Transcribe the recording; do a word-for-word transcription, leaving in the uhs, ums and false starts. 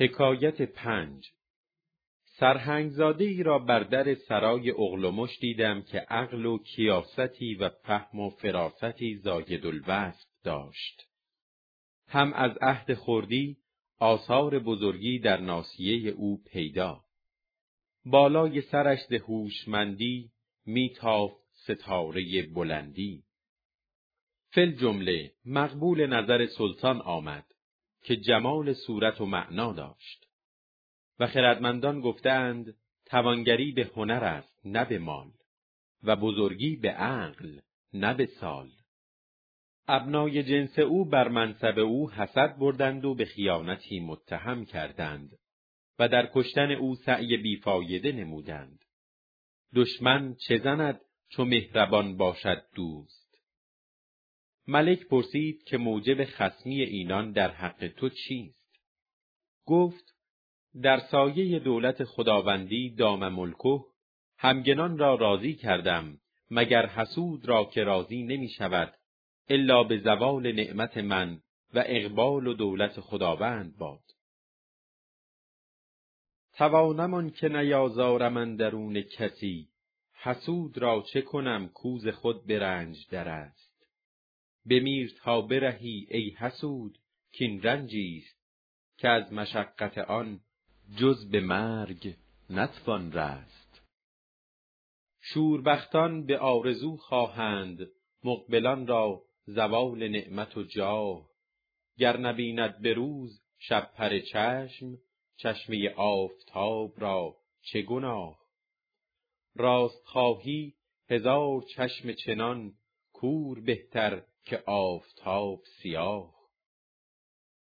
حکایت پنج. سرهنگزاده ای را بر در سرای اغلمش دیدم که عقل و کیاستی و فهم و فراستی زایدالوصف داشت. هم از عهد خردی آثار بزرگی در ناصیه او پیدا. بالای سرش ز هوشمندی میتافت ستاره بلندی. فی الجمله مقبول نظر سلطان آمد که جمال صورت و معنا داشت. و خردمندان گفتند توانگری به هنر است نه به مال، و بزرگی به عقل نه به سال. ابنای جنس او بر منصب او حسد بردند و به خیانتی متهم کردند و در کشتن او سعی بیفایده نمودند. دشمن چه زند چو مهربان باشد دوست؟ ملک پرسید که موجب خصمی اینان در حق تو چیست؟ گفت در سایه دولت خداوندی دام ملکه همگنان را راضی کردم، مگر حسود را که راضی نمی شود الا به زوال نعمت من و اقبال و دولت خداوند باد. توانم آن که نیازارم اندرون کسی، حسود را چه کنم کوز خود به رنج در است. بمیر تا برهی ای حسود کین رنجیست، که از مشقت آن جز به مرگ نتوان رست. شوربختان به آرزو خواهند مقبلان را زوال نعمت و جاه. گر نبیند به روز شب پر چشم، چشمه آفتاب را چه گناه. راست خواهی هزار چشم چنان کور بهتر که آفتاب سیاه.